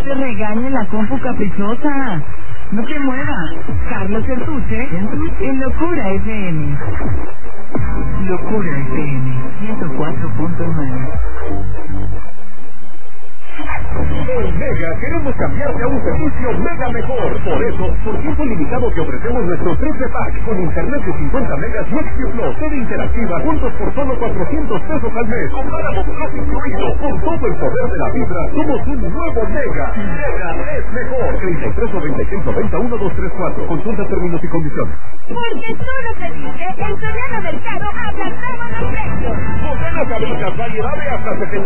te regañe la compu caprichosa. No te muevas. Carlos Sertuche en Locura FM. Locura FM 104.9. En Mega queremos cambiarte a un servicio Mega mejor. Por eso, por tiempo limitado te ofrecemos nuestro triple pack con internet de 50 megas y XP Plus, TV interactiva, juntos por solo 400 pesos al mes. Con páramo plus incluido. Con todo el poder de la fibra, somos un nuevo Mega. Mega es mejor. 33 96 90 1234. Consulta términos y condiciones. Porque tú lo pediste, en Soriana Mercado aplastamos los precios. Modelos, tablitas, variedad de hasta 70